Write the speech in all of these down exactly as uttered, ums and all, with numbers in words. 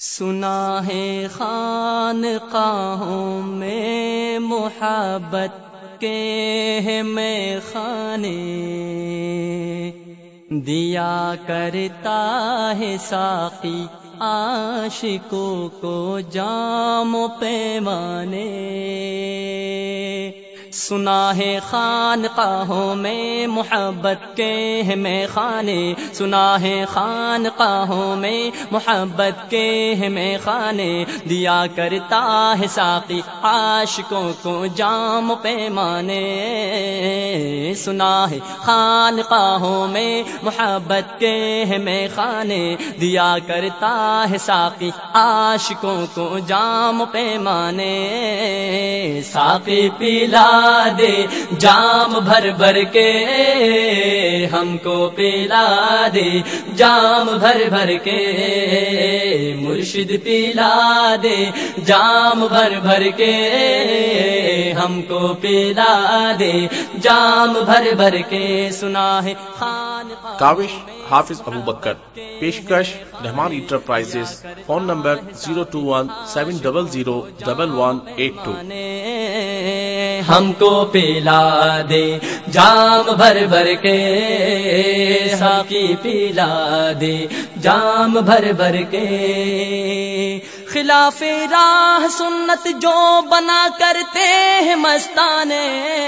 سنا ہے خانقاہوں میں محبت کے ہیں میخانے، دیا کرتا ہے ساقی عاشقوں کو جام و پیمانے۔ سنا ہے خانقاہوں میں محبت کے ہیں میخانے، سنا ہے خانقاہوں میں محبت کے ہیں میخانے، دیا کرتا ہے ساقی عاشقوں کو جام و پیمانے۔ سنا ہے خانقاہوں میں محبت کے ہیں میخانے، دیا کرتا ہے ساقی عاشقوں کو جام و پیمانے۔ ساقی پلا دے جام بھر بھر کے، ہم کو پلا دے جام بھر بھر کے، مرشد پلا دے جام بھر بھر کے، ہم کو پلا دے جام بھر بھر کے۔ سنا ہے خانقاہ کاوش حافظ ابو بکر، پیشکش Rehman enterprises, phone number zero two one seven double zero double one eight two. ہم کو پلا دے جام بھر بھر کے، ساقی پلا دے جام بھر بھر کے۔ خلاف راہ سنت جو بنا کرتے ہیں مستانے،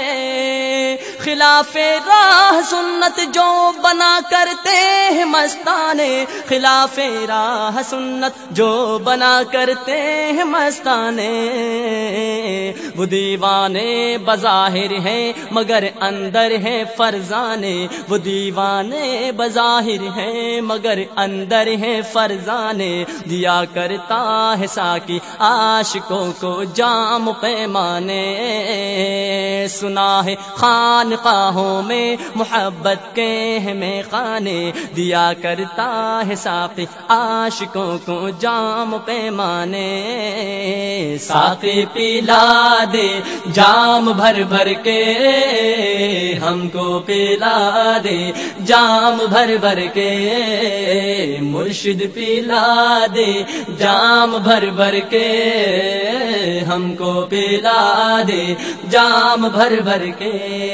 خلاف راہ سنت جو بنا کرتے ہیں مستانے، خلاف راہ سنت جو بنا کرتے ہیں مستانے۔ وہ دیوانے بظاہر ہیں مگر اندر ہے فرزانے، وہ دیوانے بظاہر ہیں مگر اندر ہے فرزانے، دیا کرتا ہے ساقی عاشقوں کو جام پیمانے۔ سنا ہے خانقاہوں میں محبت کے ہیں میخانے، دیا کرتا ہے ساقی عاشقوں کو جام پیمانے۔ ساقی پلا دے جام بھر بھر کے، ہم کو پلا دے جام بھر بھر کے، مرشد پلا دے جام بھر بھر کے، ہم کو پلا دے جام بھر بھر کے۔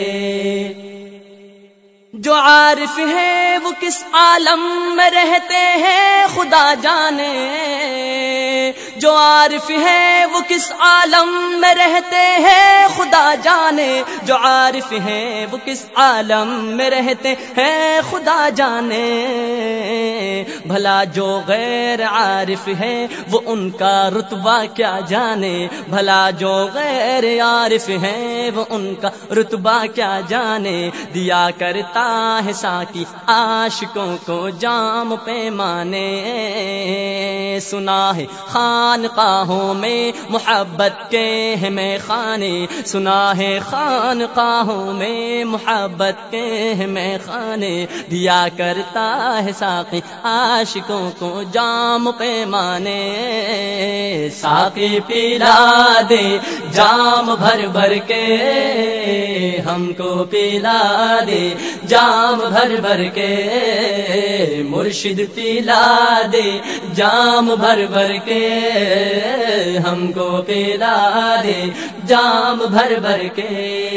جو عارف ہے وہ کس عالم میں رہتے ہیں خدا جانے، جو عارف ہے وہ کس عالم میں رہتے ہیں خدا جانے، جو عارف ہے وہ کس عالم میں رہتے ہیں خدا جانے۔ بھلا جو غیر عارف ہے وہ ان کا رتبہ کیا جانے، بھلا جو غیر عارف ہے وہ ان کا رتبہ کیا جانے، دیا کرتا ہے ساقی عاشقوں کو جام پیمانے۔ سنا ہے خانقاہوں میں محبت کے ہیں میخانے، سنا ہے خانقاہوں میں محبت کے ہیں میخانے، دیا کرتا ہے ساقی عاشقوں کو جام پیمانے۔ ساقی پلا دے جام بھر بھر کے، ہم کو پلا دے جام بھر بھر کے، مرشد پلا دے جام بھر بھر کے، ہم کو پلا دے جام بھر بھر کے۔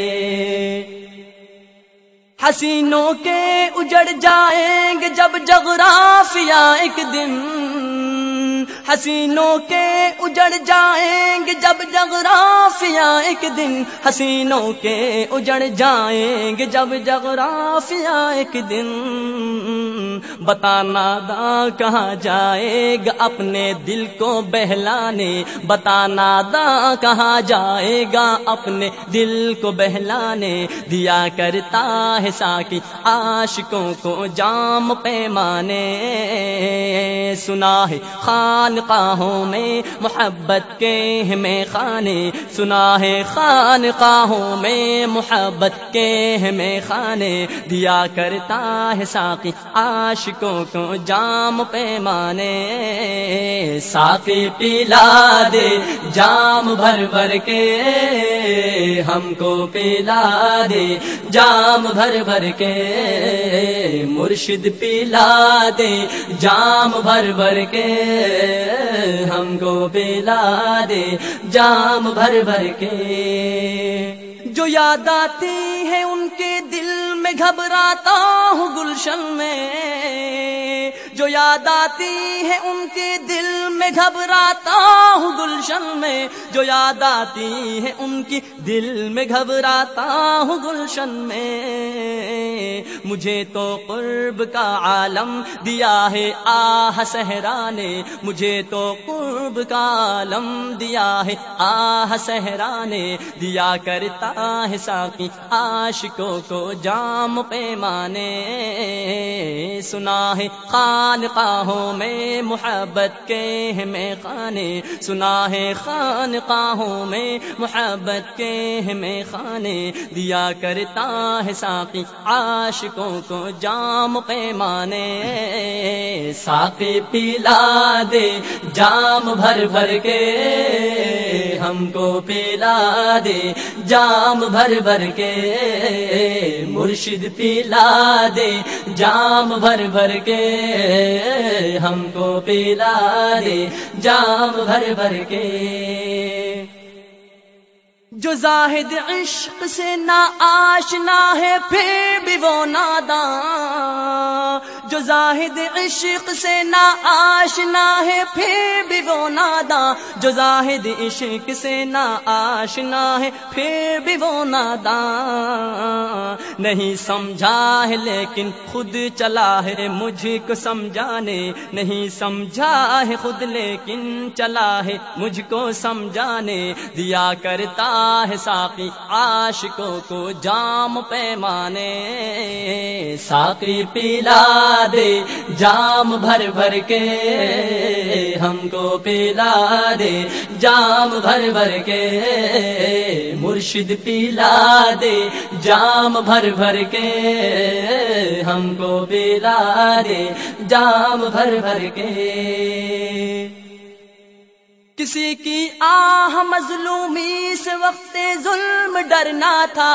حسینوں کے اجڑ جائیں گے جب جغرافیہ ایک دن، حسینوں کے اجڑ جائیں گے جب جغرافیہ ایک دن، حسینوں کے اجڑ جائیں گے جب جغرافیہ ایک دن، بتا ناداں کہاں جائے گا اپنے دل کو بہلانے، بتا ناداں کہاں جائے گا اپنے دل کو بہلانے، دیا کرتا ہے ساقی عاشقوں کو جام پیمانے۔ سنا ہے خانقاہوں میں محبت کے ہیں میخانے، سنا ہے خانقاہوں میں محبت کے ہیں میخانے، دیا کرتا ہے ساقی عاشقوں کو جام پیمانے۔ ساقی پلا دے جام بھر بھر کے، ہم کو پلا دے جام بھر بھر کے، مرشد پلا دے جام بھر بھر کے، ہم کو پلا دے جام بھر بھر کے. جو یاد آتی ہے ان کے دل میں گھبراتا ہوں گلشن میں. جو یاد آتی ہے ان کے دل میں گھبراتا ہوں گلشن میں. جو یاد آتی ہے ان کی دل میں گھبراتا ہوں گلشن میں. مجھے تو قرب کا عالم دیا ہے آہ صحرا نے. مجھے تو قرب کا عالم دیا ہے آہ صحرا نے. دیا کرتا ہے ساقی عاشقوں کو جام پیمانے. سنا ہے خانقاہوں میں محبت کے میں خانے. سنا ہے خانقاہوں میں محبت کے میں خانے. دیا کرتا ہے ساقی عاشقوں کو جام پیمانے. ساقی پلا دے جام بھر بھر کے ہم کو پلا دے جام بھر بھر کے. مرشد پلا دے جام بھر بھر کے ہم کو پلا دے جام بھر بھر کے. جو زاہد عشق سے نا آشنا ہے پھر بھی وہ ناداں. جو زاہد عشق سے نا آشنا ہے پھر بھی وہ ناداں. جو زاہد عشق سے نا آشنا ہے پھر بھی وہ ناداں. نہیں سمجھا ہے لیکن خود چلا ہے مجھ کو سمجھانے. نہیں سمجھا ہے خود لیکن چلا ہے مجھ کو سمجھانے. دیا کرتا ہے ساقی عاشقوں کو جام پیمانے. ساقی پلا دے جام بھر بھر کے ہم کو پلا دے جام بھر بھر کے. مرشد پلا دے جام بھر بھر کے ہم کو پلا دے جام بھر بھر کے. کسی کی آہ مظلومی سے وقت ظلم ڈرنا تھا.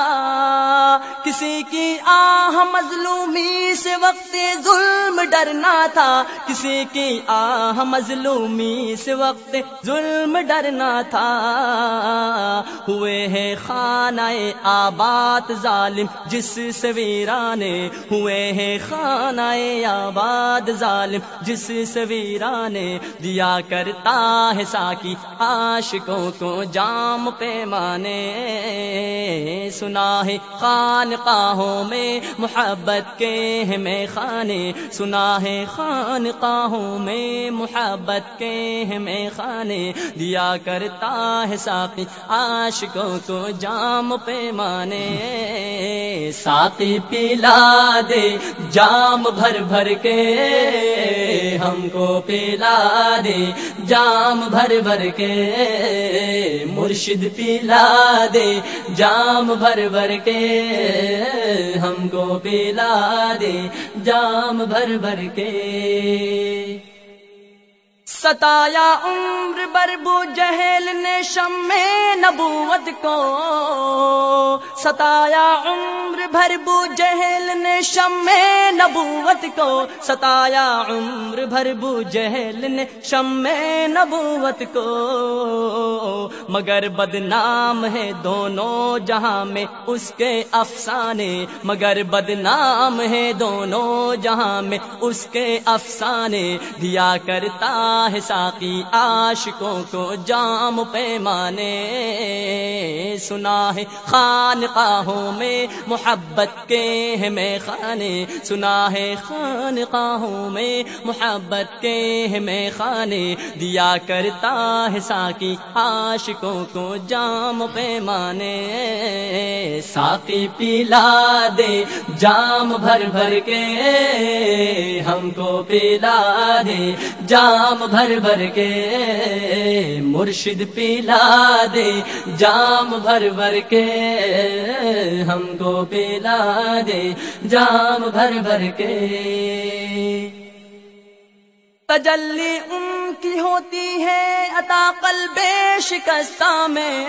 کسی کی آہ مظلومی سے وقت ظلم ڈرنا تھا. کسی کی آہ مظلومی سے وقت ظلم ڈرنا تھا. ہوئے ہیں خانہ آباد ظالم جس سے ویرانے. ہوئے ہیں خانہ آباد ظالم جس سے ویرانے. دیا کرتا ہے ساقی عاشقوں کو جام پیمانے. سنا ہے خانقاہوں میں محبت کے میں خانے. سنا ہے خانقاہوں میں محبت کے میں خانے. دیا کرتا ہے ساقی عاشقوں کو جام پیمانے. ساقی پلا دے جام بھر بھر کے ہم کو پلا دے جام بھر بھر کے. مرشد پلا دے جام بھر بھر کے ہم کو پلا دے جام بھر بھر کے. ستایا عمر بر بو جہل نے شمع نبوت کو. ستایا عمر بھر بو جہل نے شمع نبوت کو. ستایا عمر بھر بو جہل نے شمع نبوت کو. مگر بدنام ہے دونوں جہاں میں اس کے افسانے. مگر بدنام ہے دونوں جہاں میں اس کے افسانے. دیا کرتا ہے ساقی عاشقوں کو جام پیمانے. سنا ہے خانقاہوں میں محبت کے میں خانے. سنا ہے خانقاہوں میں محبت کے میں خانے. دیا کرتا ہے ساقی عاشقوں کو جام پیمانے. ساقی پلا دے جام بھر بھر کے ہم کو پلا دے جام بھر بھر کے. مرشد پلا دے جام بھر بھر کے ہم کو پلا دے جام بھر بھر کے. تجلی کی ہوتی ہے عطا قلب شکستہ میں،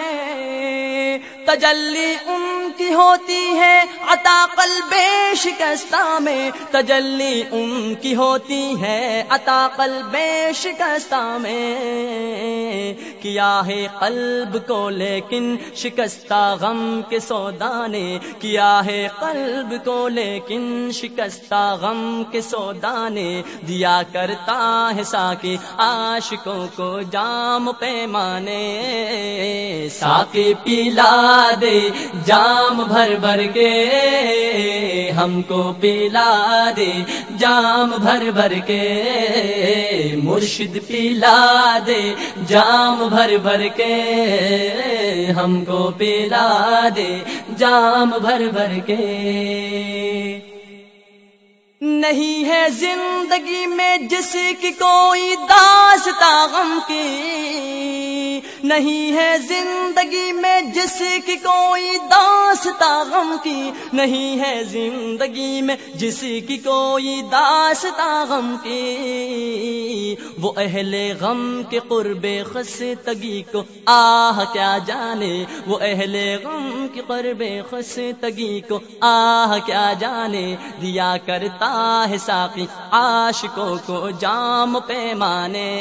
تجلی ان کی ہوتی ہے عطا قلب شکستہ میں، تجلی ان کی ہوتی ہے عطا قلب شکستہ میں، کیا ہے قلب کو لیکن شکستہ غم کے سودا نے، کیا ہے قلب کو لیکن شکستہ غم کے سودا نے، دیا کرتا ہے ساقی عاشقوں کو جام پیمانے، ساقی پلا دے جام بھر بھر کے، ہم کو پلا دے جام بھر بھر کے، مرشد پلا دے جام بھر بھر کے، ہم کو پلا دے جام بھر بھر کے۔ نہیں ہے زندگی میں جس کی کوئی داستاں غم کی، نہیں ہے زندگی میں جس کی کوئی داستاں غم کی، نہیں ہے زندگی میں جس کی کوئی داستاں غم کی، وہ اہل غم کے قرب خستگی کو آہ کیا جانے، وہ اہل غم کے قرب خستگی کو آہ کیا جانے، دیا کرتا ہے ساقی عاشقوں کو جام پیمانے،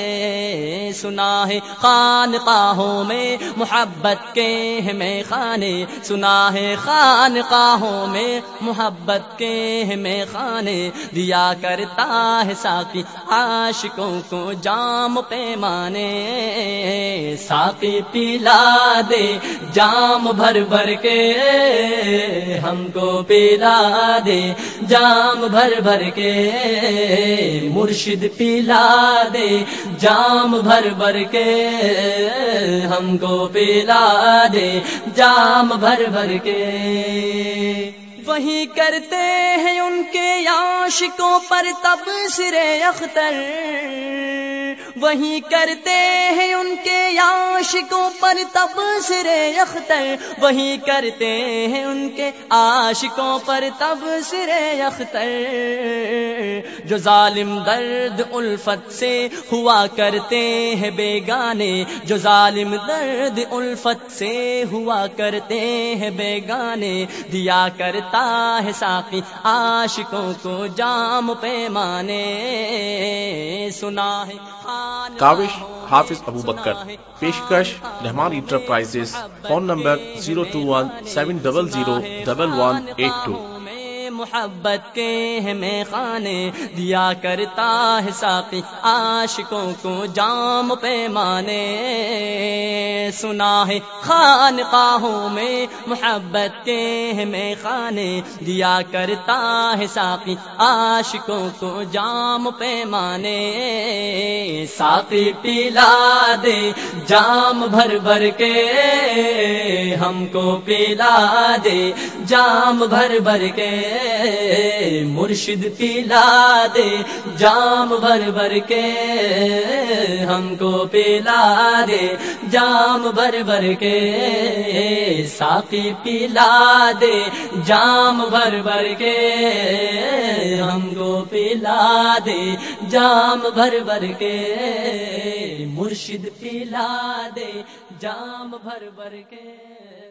سنا ہے خانقاہوں میں محبت کے میں خانے، سنا ہے خانقاہوں میں محبت کے میں خانے، دیا کرتا ہے ساقی عاشقوں کو جام پیمانے، ساقی پلا دے جام بھر بھر کے، ہم کو پلا دے جام بھر بھر کے، مرشد پلا دے جام بھر بھر کے، ہم کو پلا دے جام بھر بھر کے۔ وہی کرتے ہیں ان کے عاشقوں پر تبصرے اختر، وہی کرتے ہیں ان کے عاشقوں پر تبصرے اختر، وہی کرتے ہیں ان کے عاشقوں پر تبصرے اختر، جو ظالم درد الفت سے ہوا کرتے ہیں بیگانے، جو ظالم درد الفت سے ہوا کرتے ہیں بیگانے، دیا کرتا ہے ساقی عاشقوں کو جام پیمانے، سنا ہے کاوش حافظ ابو بکر، پیشکش Rehman enterprises, phone number zero two one seven double zero double one eight two. محبت کے میں خانے، دیا کرتا ہے ساقی عاشقوں کو جام پیمانے، سنا ہے خانقاہوں میں محبت کے میں خانے، دیا کرتا ہے ساقی عاشقوں کو جام پیمانے، ساقی پلا دے جام بھر بھر کے، ہم کو پلا دے جام بھر بھر کے، مرشد پلا دے جام بھر بھر کے، ہم کو پلا دے جام بھر بھر کے، ساقی پلا دے جام بھر بھر کے، ہم کو پلا دے جام بھر بھر کے، مرشد پلا دے جام بھر بھر کے۔